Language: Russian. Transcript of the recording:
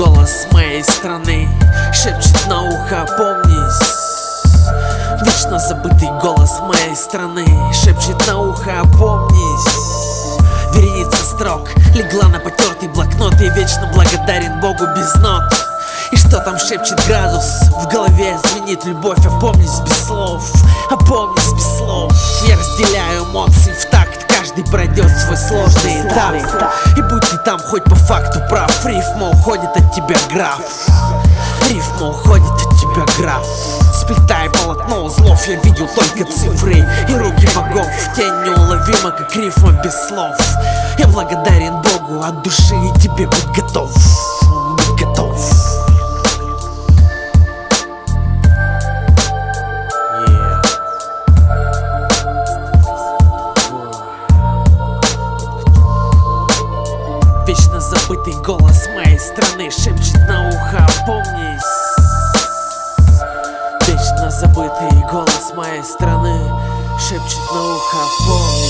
голос моей страны шепчет на ухо: опомнись. Вечно забытый голос моей страны шепчет на ухо: опомнись. Вереница строк легла на потертый блокнот, и вечно благодарен Богу без нот. И что там шепчет градус? В голове звенит любовь: опомнись без слов, опомнись без слов. Я разделяю эмоции в такт, каждый пройдет свой сложный этап. И будь ты там хоть по факту прав, рифма уходит от тебя, граф. Рифма уходит от тебя, граф. Сплетай полотно узлов, я видел только цифры и руки богов. Тень неуловима, как рифма без слов. Я благодарен Богу от души, и тебе будь готов. Будь готов. Вечно забытый голос моей страны шепчет на ухо: опомнись. Вечно забытый голос моей страны шепчет на ухо: опомнись.